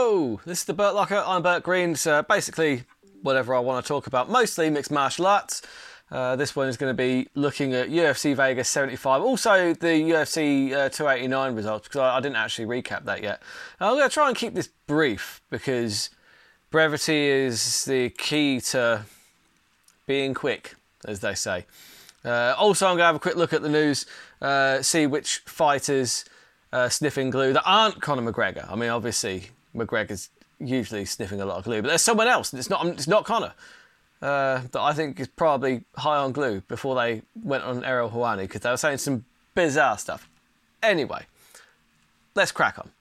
Hello, this is the Burt Locker. I'm Burt Green. So basically, whatever I want to talk about, mostly mixed martial arts. This one is going to be looking at UFC Vegas 75, also the UFC 289 results, because I didn't actually recap that yet. I'm going to try and keep this brief, because brevity is the key to being quick, as they say. Also, I'm going to have a quick look at the news, see which fighters sniffing glue that aren't Conor McGregor. I mean, obviously, McGregor's usually sniffing a lot of glue, but there's someone else. It's not Conor. That I think is probably high on glue before they went on Ariel Helwani, because they were saying some bizarre stuff. Anyway, let's crack on.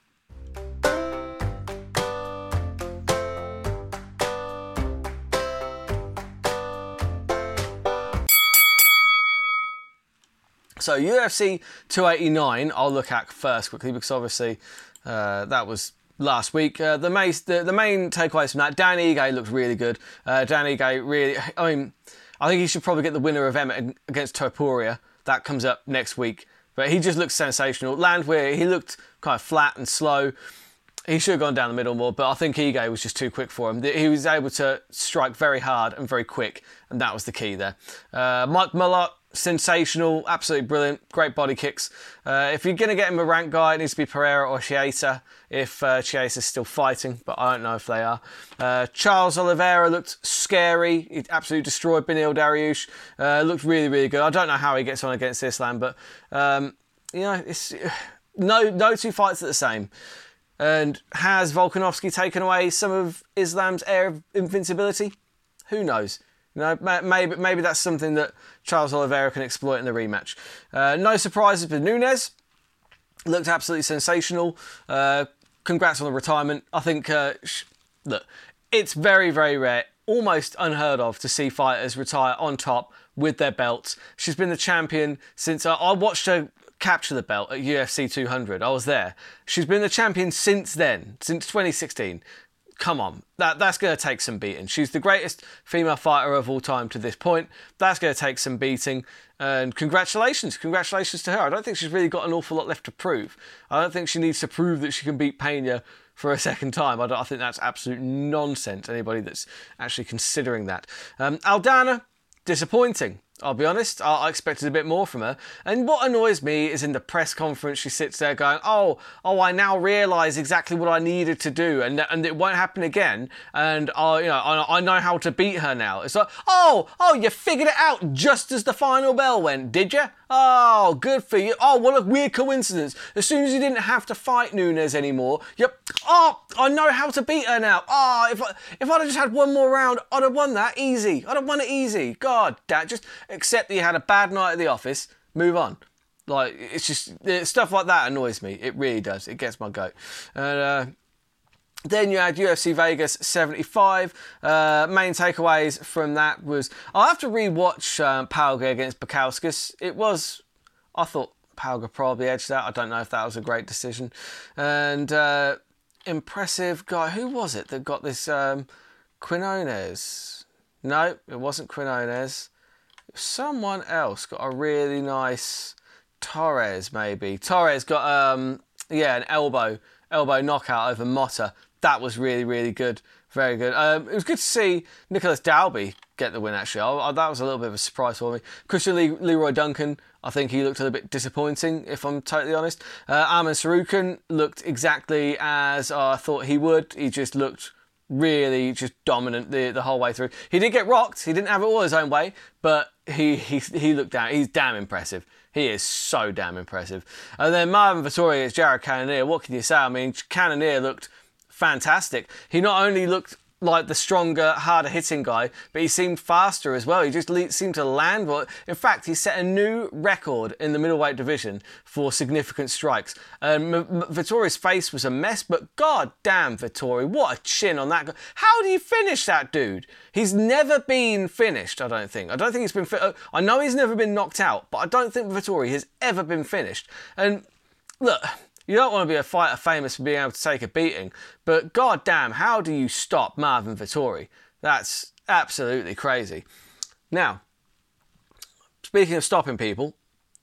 So UFC 289, I'll look at first quickly, because obviously that was last week. The main takeaways from that, Dan Ige looked really good. Dan Ige really, I think he should probably get the winner of Emmett against Topuria. That comes up next week. But he just looked sensational. Landwehr, he looked kind of flat and slow. He should have gone down the middle more, but I think Ige was just too quick for him. He was able to strike very hard and very quick, and that was the key there. Mike Mullott, sensational, absolutely brilliant, great body kicks. If you're going to get him a ranked guy, it needs to be Pereira or Chiesa, if Chiesa's still fighting, but I don't know if they are. Charles Oliveira looked scary. He absolutely destroyed Beneil Dariush. Looked really, really good. I don't know how he gets on against Islam, but it's no two fights are the same. And has Volkanovski taken away some of Islam's air of invincibility? Who knows? Maybe that's something that Charles Oliveira can exploit in the rematch. No surprises with Nunes. Looked absolutely sensational. Congrats on the retirement. I think, look, it's very, very rare, almost unheard of, to see fighters retire on top with their belts. She's been the champion since I watched her capture the belt at UFC 200. I was there. She's been the champion since then, since 2016. Come on, that's going to take some beating. She's the greatest female fighter of all time to this point. That's going to take some beating. And congratulations to her. I don't think she's really got an awful lot left to prove. I don't think she needs to prove that she can beat Pena for a second time. I think that's absolute nonsense, anybody that's actually considering that. Aldana, disappointing. I'll be honest, I expected a bit more from her. And what annoys me is in the press conference, she sits there going, oh, I now realise exactly what I needed to do, and it won't happen again. And I know how to beat her now. It's like, oh, you figured it out just as the final bell went, did you? Oh, good for you. Oh, what a weird coincidence. As soon as you didn't have to fight Nunes anymore, I know how to beat her now. Oh, if I'd have just had one more round, I'd have won that easy. I'd have won it easy. God, Dad, just accept that you had a bad night at the office, move on. Like, it's just, stuff like that annoys me. It really does. It gets my goat. And then you had UFC Vegas 75. Main takeaways from that was, I'll have to re-watch Palga against Bukauskas. I thought Palga probably edged that. I don't know if that was a great decision. And impressive guy, who was it that got this? Quinones? No, it wasn't Quinones. Someone else got a really nice Torres, maybe. Torres got an elbow knockout over Motta. That was really, really good. Very good. It was good to see Nicholas Dalby get the win, actually. That was a little bit of a surprise for me. Christian Leroy Duncan, I think he looked a little bit disappointing, if I'm totally honest. Arman Sarukan looked exactly as I thought he would. He just looked really just dominant the whole way through. He did get rocked. He didn't have it all his own way, but he looked down. He's damn impressive. He is so damn impressive. And then Marvin Vettori against Jared Cannonier. What can you say? I mean, Cannonier looked fantastic. He not only looked like the stronger, harder hitting guy, but he seemed faster as well. He just seemed to land well. In fact, he set a new record in the middleweight division for significant strikes. Vettori's face was a mess, but god damn Vettori, what a chin on that guy. How do you finish that dude? He's never been finished, I don't think. I don't think he's been I know he's never been knocked out, but I don't think Vettori has ever been finished. And look, you don't want to be a fighter famous for being able to take a beating, but god damn, how do you stop Marvin Vettori? That's absolutely crazy. Now, speaking of stopping people,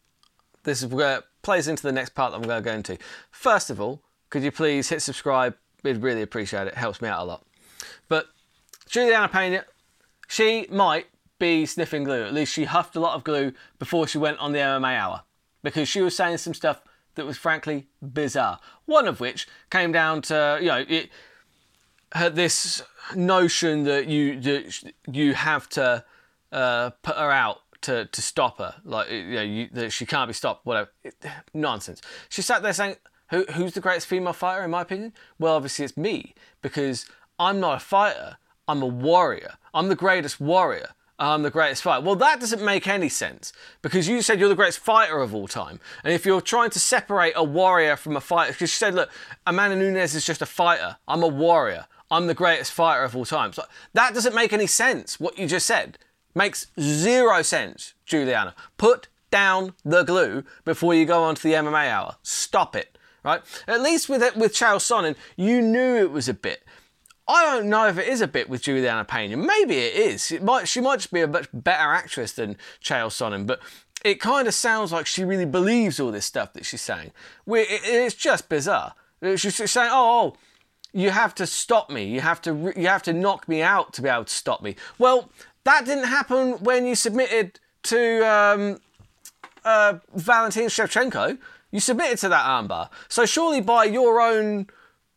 this is where it plays into the next part that I'm going to go into. First of all, could you please hit subscribe, We'd really appreciate it. It helps me out a lot. But Juliana Pena, she might be sniffing glue. At least she huffed a lot of glue before she went on the MMA Hour, because she was saying some stuff that was frankly bizarre. One of which came down to, this notion that you have to put her out to stop her, like that she can't be stopped. Whatever, nonsense. She sat there saying, "Who's the greatest female fighter in my opinion?" Well, obviously it's me, because I'm not a fighter. I'm a warrior. I'm the greatest warrior. I'm the greatest fighter. Well, that doesn't make any sense, because you said you're the greatest fighter of all time. And if you're trying to separate a warrior from a fighter, because she said, look, Amanda Nunes is just a fighter. I'm a warrior. I'm the greatest fighter of all time. So that doesn't make any sense. What you just said makes zero sense, Juliana. Put down the glue before you go on to the MMA Hour. Stop it, right? At least with Chael Sonnen, you knew it was a bit. I don't know if it is a bit with Juliana Pena. Maybe it is. She might just be a much better actress than Chael Sonnen, but it kind of sounds like she really believes all this stuff that she's saying. It's just bizarre. She's saying, "Oh, you have to stop me. You have to knock me out to be able to stop me." Well, that didn't happen when you submitted to Valentina Shevchenko. You submitted to that armbar. So surely by your own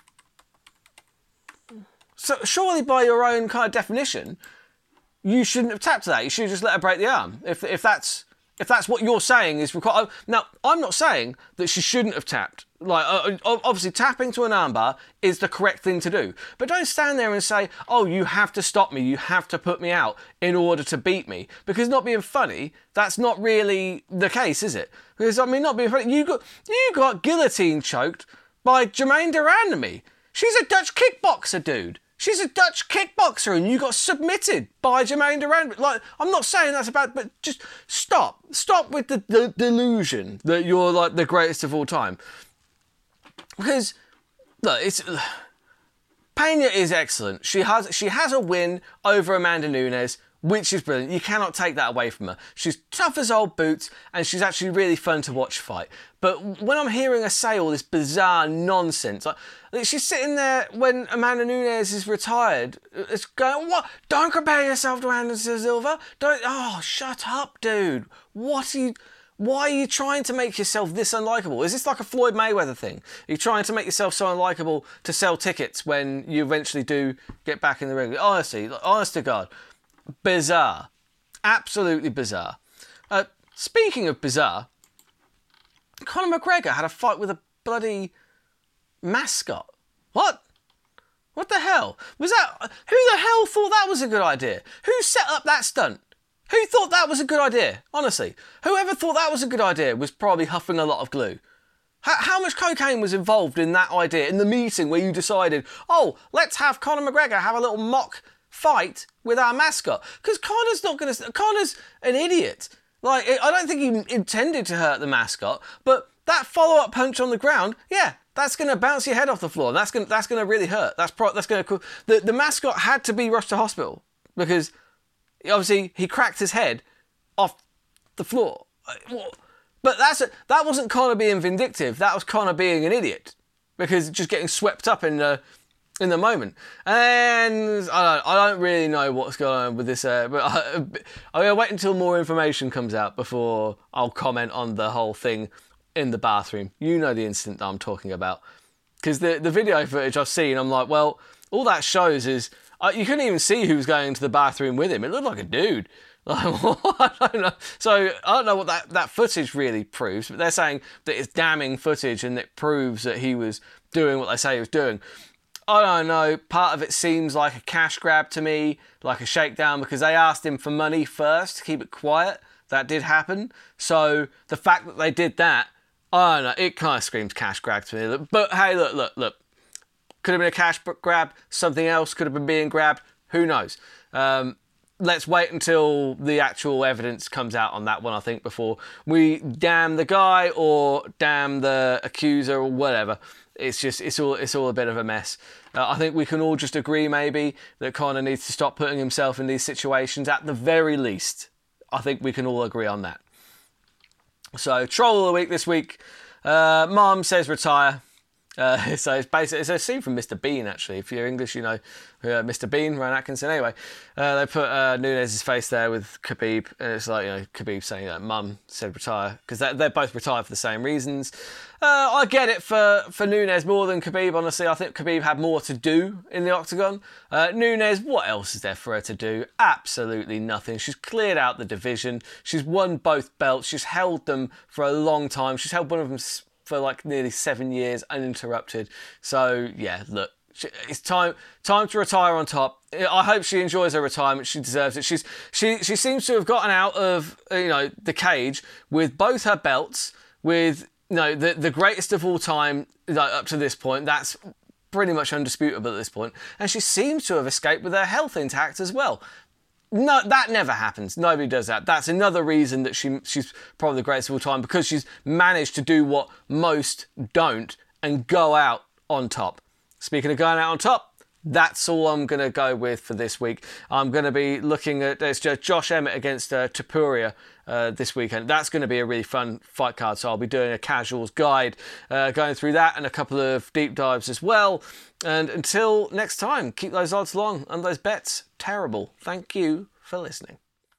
kind of definition, you shouldn't have tapped to that. You should have just let her break the arm. If that's what you're saying is required. Now, I'm not saying that she shouldn't have tapped. Like, obviously, tapping to an armbar is the correct thing to do. But don't stand there and say, "Oh, you have to stop me. You have to put me out in order to beat me." Because not being funny, that's not really the case, is it? Because, I mean, not being funny, you got guillotine choked by Jermaine de Randamie. She's a Dutch kickboxer, dude. She's a Dutch kickboxer, and you got submitted by Jermaine de Randamie. Like, I'm not saying that's about, but just stop. Stop with the delusion that you're like the greatest of all time. Because look, Pena is excellent. She has a win over Amanda Nunes, which is brilliant. You cannot take that away from her. She's tough as old boots, and she's actually really fun to watch fight. But when I'm hearing her say all this bizarre nonsense, like she's sitting there when Amanda Nunes is retired, it's going, "What? Don't compare yourself to Anderson Silva. Don't. Oh, shut up, dude. Why are you trying to make yourself this unlikable? Is this like a Floyd Mayweather thing? Are you trying to make yourself so unlikable to sell tickets when you eventually do get back in the ring?" Honestly, honest to God. Bizarre. Absolutely bizarre. Speaking of bizarre, Conor McGregor had a fight with a bloody mascot. What? What the hell? Was that... Who the hell thought that was a good idea? Who set up that stunt? Who thought that was a good idea? Honestly. Whoever thought that was a good idea was probably huffing a lot of glue. How much cocaine was involved in that idea, in the meeting where you decided, "Oh, let's have Conor McGregor have a little mock fight with our mascot"? Because Conor's an idiot. Like, I don't think he intended to hurt the mascot, but that follow-up punch on the ground, yeah, that's going to bounce your head off the floor. That's going to really hurt. That's going to... The mascot had to be rushed to hospital because obviously he cracked his head off the floor. But that wasn't Conor being vindictive. That was Conor being an idiot because just getting swept up in the moment. And I don't really know what's going on with this, but I'm going to wait until more information comes out before I'll comment on the whole thing in the bathroom. You know the incident that I'm talking about. Because the video footage I've seen, I'm like, well, all that shows is... you couldn't even see who was going into the bathroom with him. It looked like a dude. I don't know. So I don't know what that footage really proves, but they're saying that it's damning footage and it proves that he was doing what they say he was doing. I don't know, part of it seems like a cash grab to me, like a shakedown, because they asked him for money first to keep it quiet. That did happen. So the fact that they did that, I don't know, it kind of screams cash grab to me. But hey, look. Could have been a cash grab, something else could have been being grabbed, who knows? Let's wait until the actual evidence comes out on that one, I think, before we damn the guy or damn the accuser or whatever. It's all a bit of a mess. I think we can all just agree maybe that Conor needs to stop putting himself in these situations at the very least. I think we can all agree on that. So, Troll of the Week this week. Mom says retire. So it's basically, it's a scene from Mr. Bean, actually. If you're English, you know Mr. Bean, Ryan Atkinson. Anyway, they put Nunes' face there with Khabib, and it's like, Khabib saying that Mum said retire, because they're both retired for the same reasons. I get it for Nunes more than Khabib, honestly. I think Khabib had more to do in the octagon. Nunes, what else is there for her to do? Absolutely nothing. She's cleared out the division. She's won both belts. She's held them for a long time. She's held one of them for like nearly 7 years uninterrupted. So yeah, look, it's time to retire on top. I hope she enjoys her retirement. She deserves it. She seems to have gotten out of the cage with both her belts, with the greatest of all time up to this point. That's pretty much undisputable at this point, and she seems to have escaped with her health intact as well. No, that never happens. Nobody does that. That's another reason that she's probably the greatest of all time, because she's managed to do what most don't and go out on top. Speaking of going out on top, that's all I'm going to go with for this week. I'm going to be looking at Josh Emmett against Topuria this weekend. That's going to be a really fun fight card, so I'll be doing a casuals guide, going through that and a couple of deep dives as well. And until next time, keep those odds long and those bets terrible. Thank you for listening.